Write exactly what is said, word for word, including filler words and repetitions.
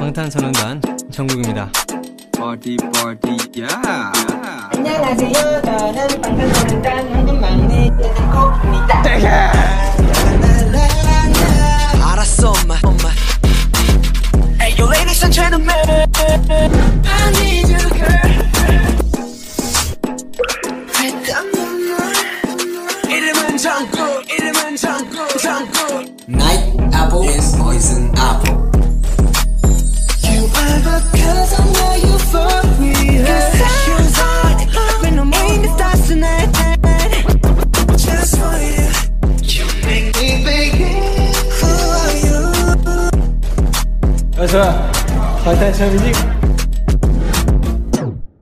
방탄소년단 정국입니다. Party party yeah. 안녕하세요. 저는 방탄소년단 한국 막내 정국입니다. 알았어 엄마 엄마. Hey yo ladies and gentlemen, I need you girl. 이름은 정국, 이름은 정국, 정국. Night apple is poison apple. You are the cause of why you fuck me. Cause I'm hot when I'm in the stars tonight. Just for you, you make me baby. Who are you? 어서 방탄소년단